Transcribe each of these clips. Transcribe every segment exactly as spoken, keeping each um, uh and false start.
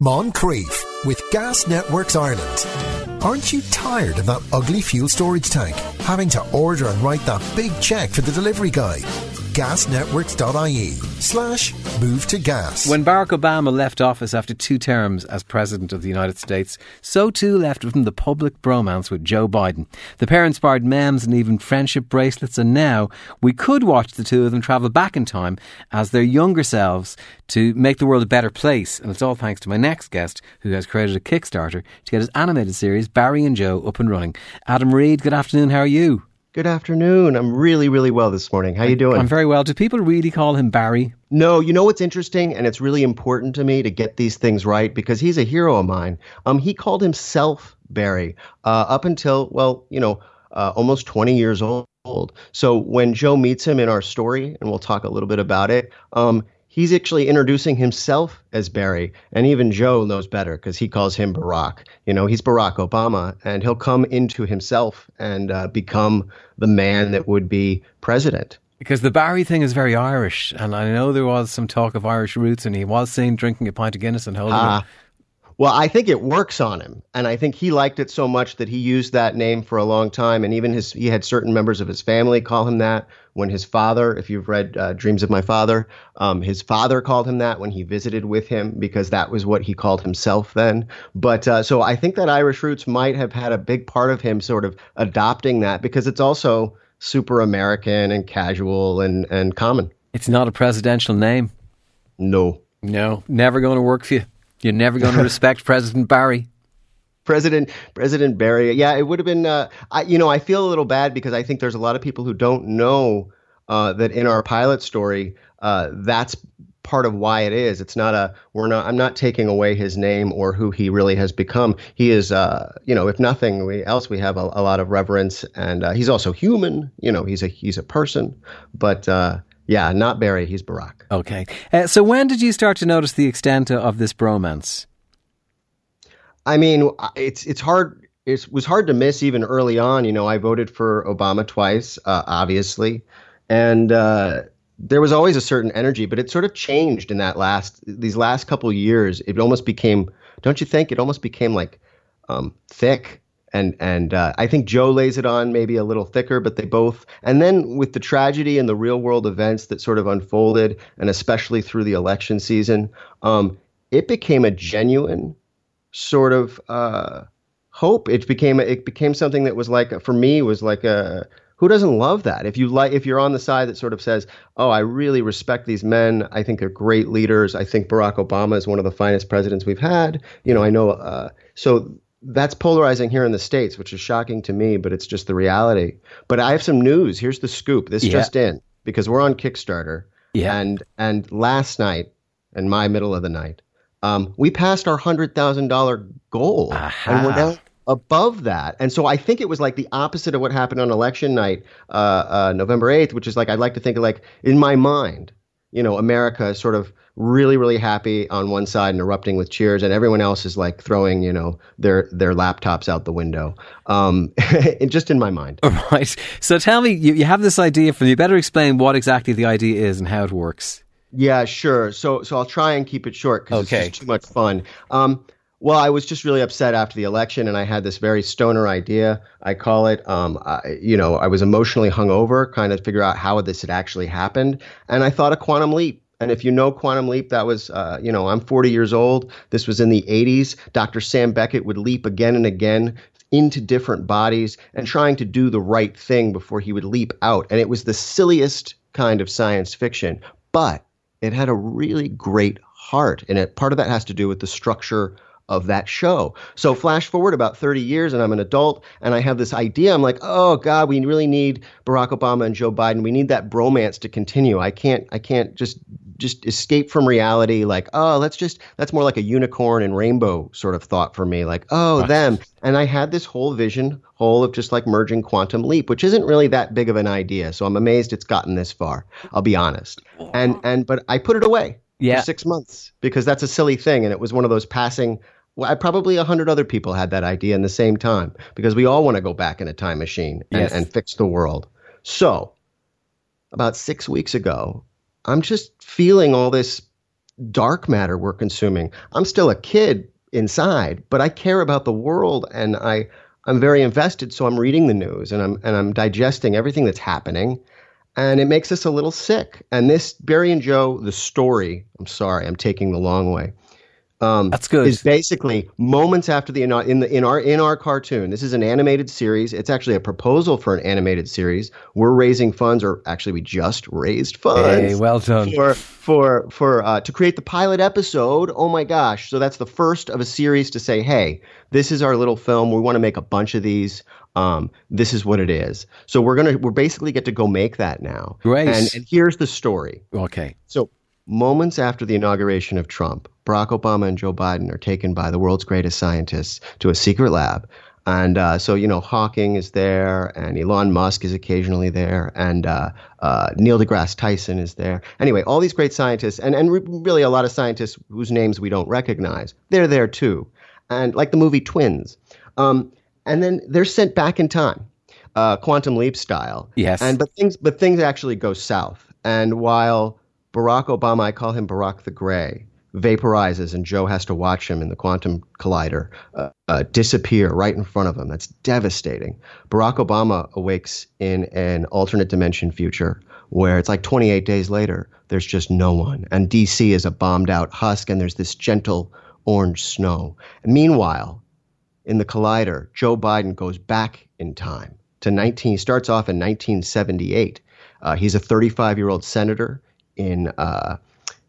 Moncrief with Gas Networks Ireland. Aren't you tired of that ugly fuel storage tank, having to order and write that big cheque for the delivery guy? gasnetworks.ie slash move to gas. When Barack Obama left office after two terms as President of the United States, so too left with him the public bromance with Joe Biden. The pair inspired memes and even friendship bracelets, and now we could watch the two of them travel back in time as their younger selves to make the world a better place. And it's all thanks to my next guest, who has created a Kickstarter to get his animated series Barry and Joe up and running. Adam Reid, good afternoon, how are you? Good afternoon. I'm really, really well this morning. How you doing? I'm very well. Do people really call him Barry? No, you know what's interesting, and it's really important to me to get these things right because he's a hero of mine. Um, he called himself Barry uh, up until, well, you know, uh, almost twenty years old. So when Joe meets him in our story, and we'll talk a little bit about it, um, he's actually introducing himself as Barry, and even Joe knows better because he calls him Barack. You know, he's Barack Obama, and he'll come into himself and uh, become the man that would be president. Because the Barry thing is very Irish, and I know there was some talk of Irish roots, and he was seen drinking a pint of Guinness and holding uh, it. Well, I think it works on him, and I think he liked it so much that he used that name for a long time, and even his he had certain members of his family call him that. When his father, if you've read uh, Dreams of My Father, um, his father called him that when he visited with him because that was what he called himself then. But uh, so I think that Irish roots might have had a big part of him sort of adopting that because it's also super American and casual and, and common. It's not a presidential name. No. No, never going to work for you. You're never going to respect President Barry. President President Barry. Yeah, it would have been, uh, I, you know, I feel a little bad because I think there's a lot of people who don't know uh, that in our pilot story, uh, that's part of why it is. It's not a, we're not, I'm not taking away his name or who he really has become. He is, uh, you know, if nothing we, else, we have a, a lot of reverence, and uh, he's also human. You know, he's a, he's a person, but uh, yeah, not Barry, he's Barack. Okay. Uh, so when did you start to notice the extent of this bromance? I mean, it's it's hard. It was hard to miss even early on. You know, I voted for Obama twice, uh, obviously, and uh, there was always a certain energy. But it sort of changed in that last these last couple of years. It almost became, don't you think? It almost became like um, thick, and and uh, I think Joe lays it on maybe a little thicker. But they both, and then with the tragedy and the real world events that sort of unfolded, and especially through the election season, um, it became a genuine sort of uh, hope. It became it became something that was like, for me, was like a, who doesn't love that? If you like, if you're on the side that sort of says, oh, I really respect these men. I think they're great leaders. I think Barack Obama is one of the finest presidents we've had. You know, I know. Uh, so that's polarizing here in the States, which is shocking to me, but it's just the reality. But I have some news. Here's the scoop. This yeah. just in, because we're on Kickstarter. Yeah. And and last night, in my middle of the night, Um, we passed our one hundred thousand dollars goal, Aha. and we're now above that. And so I think it was like the opposite of what happened on election night, uh, uh, November eighth, which is like, I'd like to think of like, in my mind, you know, America is sort of really, really happy on one side and erupting with cheers, and everyone else is like throwing, you know, their their laptops out the window, um, just in my mind. Right. So tell me, you, you have this idea for, you better explain what exactly the idea is and how it works. Yeah, sure. So so I'll try and keep it short because okay. it's just too much fun. Um, well, I was just really upset after the election, and I had this very stoner idea, I call it. Um, I, you know, I was emotionally hungover, kind of figure out how this had actually happened. And I thought a quantum leap. And if you know Quantum Leap, that was, uh, you know, I'm forty years old. This was in the eighties. Doctor Sam Beckett would leap again and again into different bodies and trying to do the right thing before he would leap out. And it was the silliest kind of science fiction. But it had a really great heart, and it, part of that has to do with the structure of that show. So flash forward about thirty years, and I'm an adult, and I have this idea. I'm like, oh God, we really need Barack Obama and Joe Biden. We need that bromance to continue. I can't, I can't just just escape from reality. Like, oh, let's just, that's more like a unicorn and rainbow sort of thought for me. Like, oh, right. them. And I had this whole vision, whole of just like merging Quantum Leap, which isn't really that big of an idea. So I'm amazed it's gotten this far. I'll be honest. And and but I put it away yeah. for six months because that's a silly thing, and it was one of those passing. Well, I probably a hundred other people had that idea in the same time because we all want to go back in a time machine and, yes. and fix the world. So about six weeks ago, I'm just feeling all this dark matter we're consuming. I'm still a kid inside, but I care about the world, and I I'm very invested. So I'm reading the news, and I'm and I'm digesting everything that's happening, and it makes us a little sick. And this Barry and Joe, the story. I'm sorry, I'm taking the long way. Um, That's good. Is basically moments after the in the in our in our cartoon. This is an animated series. It's actually a proposal for an animated series. We're raising funds, or actually, we just raised funds. Hey, well done. For for for uh, to create the pilot episode. Oh my gosh! So that's the first of a series to say, hey, this is our little film. We want to make a bunch of these. Um, this is what it is. So we're gonna we're basically get to go make that now. Great. And, and here's the story. Okay. So moments after the inauguration of Trump, Barack Obama and Joe Biden are taken by the world's greatest scientists to a secret lab. And uh, so, you know, Hawking is there, and Elon Musk is occasionally there, and uh, uh, Neil deGrasse Tyson is there. Anyway, all these great scientists, and, and re- really a lot of scientists whose names we don't recognize, they're there too. And like the movie Twins. Um, and then they're sent back in time, uh, Quantum Leap style. Yes. And but things but things actually go south. And while Barack Obama, I call him Barack the Gray, vaporizes, and Joe has to watch him in the quantum collider uh, uh, disappear right in front of him. That's devastating. Barack Obama awakes in an alternate dimension future where it's like twenty-eight days later, there's just no one. And D C is a bombed out husk, and there's this gentle orange snow. And meanwhile, in the collider, Joe Biden goes back in time to nineteen, starts off in nineteen seventy-eight. Uh, he's a thirty-five-year-old senator in uh,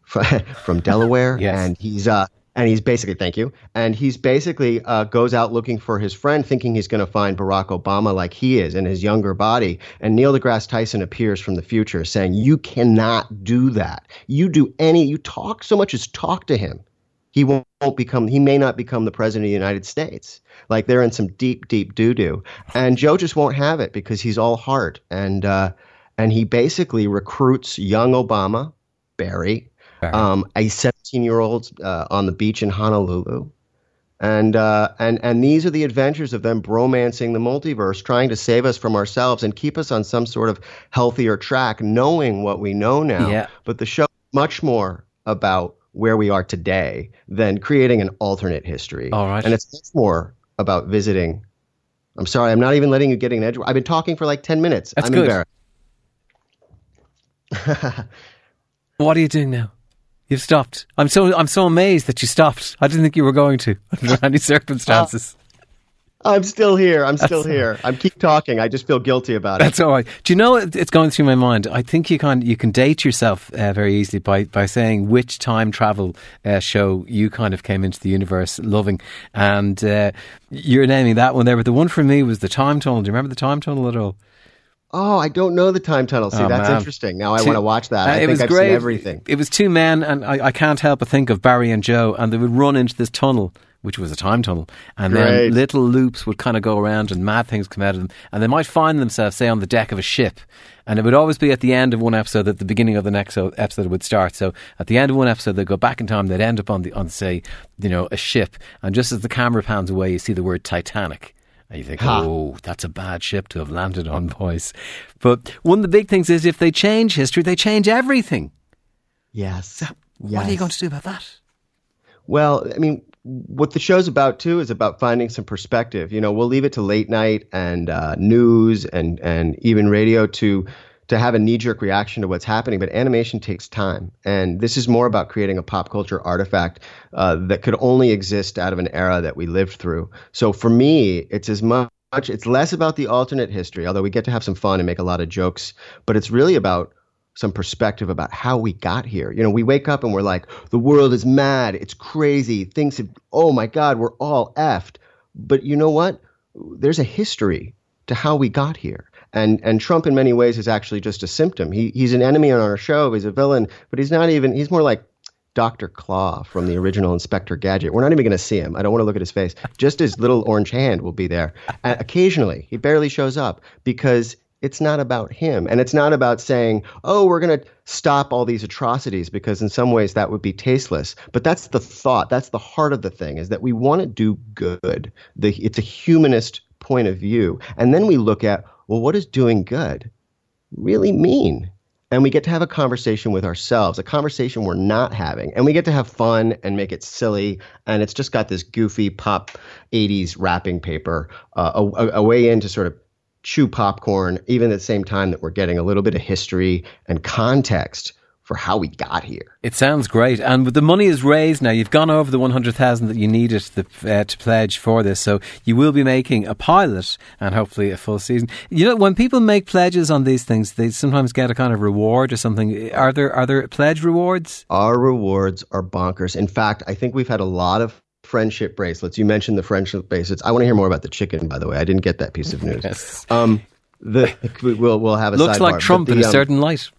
from Delaware, yes. and he's uh, and he's basically thank you, and he's basically uh, goes out looking for his friend, thinking he's going to find Barack Obama like he is in his younger body. And Neil deGrasse Tyson appears from the future, saying, "You cannot do that. You do any. You talk so much as talk to him. He won't become. He may not become the president of the United States. Like they're in some deep, deep doo doo." And Joe just won't have it because he's all heart, and uh, and he basically recruits young Obama, Barry. Um, a seventeen-year-old uh, on the beach in Honolulu, and uh, and and these are the adventures of them bromancing the multiverse, trying to save us from ourselves and keep us on some sort of healthier track, knowing what we know now. Yeah. But the show is much more about where we are today than creating an alternate history. All right. And it's much more about visiting. I'm sorry, I'm not even letting you get an edge. I've been talking for like ten minutes. That's I'm good. embarrassed. What are you doing now? You've stopped. I'm so I'm so amazed that you stopped. I didn't think you were going to under any circumstances. Uh, I'm still here. I'm still That's here. I'm keep talking. I just feel guilty about it. That's all right. Do you know it- it's going through my mind? I think you can you can date yourself uh, very easily by, by saying which time travel uh, show you kind of came into the universe loving, and uh, you're naming that one there. But the one for me was the Time Tunnel. Do you remember the Time Tunnel at all? Oh, I don't know the time tunnel. See, Oh, that's man. interesting. Now I Two- want to watch that. Uh, I it think was I've great. seen everything. It was two men, and I, I can't help but think of Barry and Joe, and they would run into this tunnel, which was a time tunnel, and then Great. little loops would kind of go around, and mad things come out of them, and they might find themselves, say, on the deck of a ship, and it would always be at the end of one episode, at the beginning of the next o- episode it would start. So at the end of one episode, they'd go back in time, they'd end up on the on say, you know, a ship, and just as the camera pans away, you see the word Titanic. And you think, Ha. oh, that's a bad ship to have landed on, boys. But one of the big things is if they change history, they change everything. Yes. What are you going to do about that? Well, I mean, what the show's about too is about finding some perspective. You know, we'll leave it to late night and uh, news and and even radio to to have a knee-jerk reaction to what's happening, but animation takes time. And this is more about creating a pop culture artifact uh, that could only exist out of an era that we lived through. So for me, it's as much, it's less about the alternate history, although we get to have some fun and make a lot of jokes, but it's really about some perspective about how we got here. You know, we wake up and we're like, the world is mad, it's crazy, things have, oh my God, we're all effed. But you know what? There's a history to how we got here. And and Trump in many ways is actually just a symptom. He he's an enemy on our show. He's a villain, but he's not even, he's more like Doctor Claw from the original Inspector Gadget. We're not even going to see him. I don't want to look at his face. Just his little orange hand will be there. And occasionally, he barely shows up because it's not about him. And it's not about saying, oh, we're going to stop all these atrocities, because in some ways that would be tasteless. But that's the thought. That's the heart of the thing, is that we want to do good. The, it's a humanist point of view. And then we look at, well, what does doing good really mean? and we get to have a conversation with ourselves, a conversation we're not having. And we get to have fun and make it silly. And it's just got this goofy pop eighties wrapping paper, uh, a, a way in to sort of chew popcorn, even at the same time that we're getting a little bit of history and context for how we got here. It sounds great. And the money is raised now. You've gone over the one hundred thousand that you needed to, uh, to pledge for this. So you will be making a pilot and hopefully a full season. You know, when people make pledges on these things, they sometimes get a kind of reward or something. Are there are there pledge rewards? Our rewards are bonkers. In fact, I think we've had a lot of friendship bracelets. You mentioned the friendship bracelets. I want to hear more about the chicken, by the way. I didn't get that piece of news. Yes. Um, the, we'll, we'll have a Looks sidebar, like Trump the, in a um, certain light.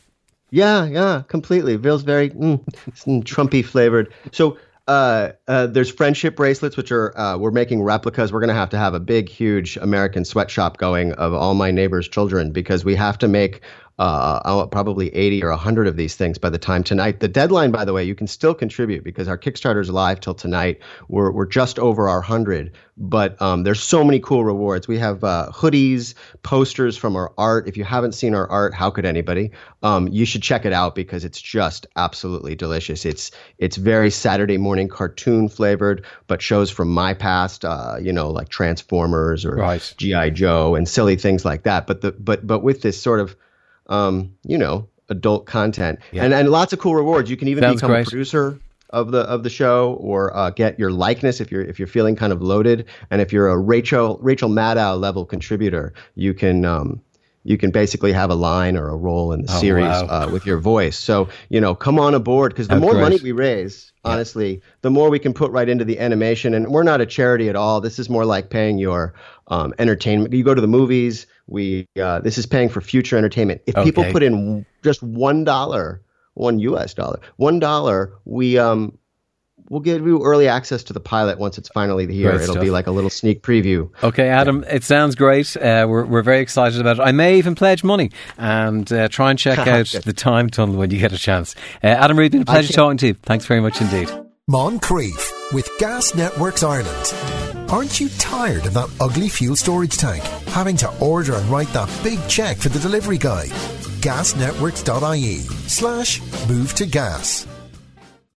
Yeah, yeah, completely. Feels very mm, Trumpy flavored. So uh, uh, there's friendship bracelets, which are uh, we're making replicas. We're going to have to have a big, huge American sweatshop going of all my neighbors' children because we have to make uh, probably eighty or one hundred of these things by the time tonight. The deadline, by the way, you can still contribute because our Kickstarter's live till tonight. We're we're just over our one hundred, but um, there's so many cool rewards. We have uh, hoodies, posters from our art. If you haven't seen our art, how could anybody? Um, you should check it out because it's just absolutely delicious. It's it's very Saturday morning cartoon flavored, but shows from my past, uh, you know, like Transformers or right. G I Joe and silly things like that. But the but but with this sort of Um, you know, adult content yeah. and, and lots of cool rewards. You can even Sounds become great. a producer of the of the show or uh, get your likeness if you're if you're feeling kind of loaded. And if you're a Rachel Rachel Maddow level contributor, you can um, you can basically have a line or a role in the oh, series wow. uh, with your voice. So, you know, come on aboard because the oh, more great. money we raise, yeah. honestly, the more we can put right into the animation. And we're not a charity at all. This is more like paying your um, entertainment. You go to the movies. We uh, this is paying for future entertainment. If okay. people put in just one dollar, one U S dollar, one dollar, we um we'll give you early access to the pilot once it's finally here. Great It'll stuff. be like a little sneak preview. Okay, Adam, it sounds great. Uh, we're we're very excited about it. I may even pledge money and uh, try and check out the time tunnel when you get a chance. Uh, Adam Reid, been a pleasure talking to you. Thanks very much indeed. Moncrief with Gas Networks Ireland. Aren't you tired of that ugly fuel storage tank? Having to order and write that big check for the delivery guy? gasnetworks.ie slash move to gas.